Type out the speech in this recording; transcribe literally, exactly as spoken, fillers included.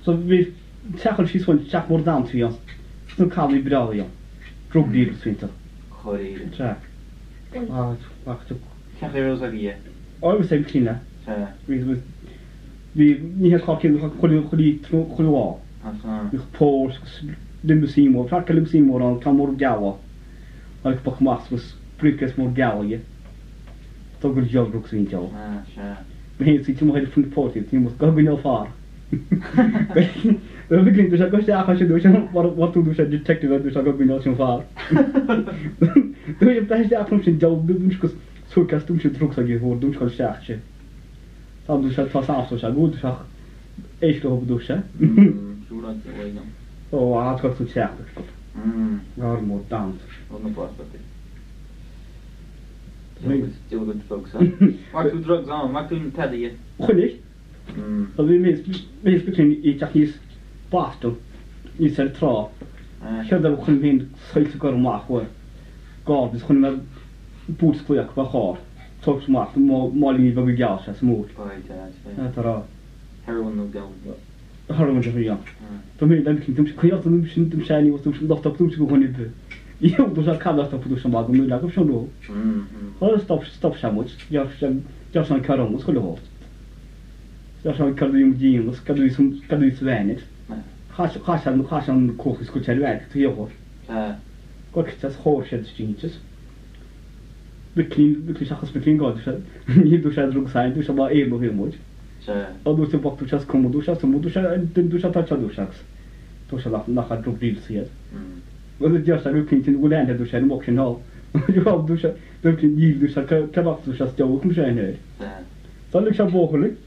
So we tackle she's one Jack more down to you. No call me brilliant. Drug deal swinter. Correct. Jack. Ah, wacht op. Can't hear us again. Oh, we zijn beginnen. Ja. We we we niet het kakje nog goede goede goede wal. Aha. We poos de museum of vaak de museum or aan kan more gawa. Maar ik pak mas was previous more gawa je. Toch wel job ook zien jou. Ah, ja. Maar je ziet je maar van de poort je moet gaan gaan far. We beginnen dus ook ja als je dus wat wat doen dus detective dus ook gaan gaan far. Doe je pas ja van zijn job doen dus zo kastum je druk zeg je hoor doen kan zeggen. Dan dus het was af zo goed dus echt op douche. Zo dat je dan. Oh, had ik goed zeggen. Mm. Waar moet dan? Wat een pas dat. Nee, stil goed drugs aan. Maak je drugs aan, maak je een teddy. Goed. Mm. Dat we meest meest beginnen iets is pasto. Iets er trouw. Ik heb daar ook geen schuld te kunnen maken hoor. God, dus gewoon een poets kwijt wat gaat. Toch smaakt, maar niet wat we gaan zeggen, smoot. Ja, daar. Heroin no go. Heroin就一样。咱们咱们平时可以要咱们平时山里我都是老早都是个混的不，以后都是看到他不都是嘛，我们那个上路。 嗯嗯。 后来 stop stop 什么，要想要想看到我是个好。要想看到有钱，我是看到有什看到有钱的。哈想哈想哈想koch is goed zijn werk, te heel. Ja. Kort dat hoor je dingetjes. We clean, we clean zaken we clean god. Je doet het ook zijn, dus maar één nog heel mooi. Ja. Al doet je pak dus komen dus als moet dus en dus dat dat dus straks. Dus dat nog gaat ook niet zien. We het juist ook niet in de land dus en ook geen hal. Je wou dus dat je niet dus dat kan wacht dus als jou ook moet zijn. Ja. Dat lukt zo mogelijk.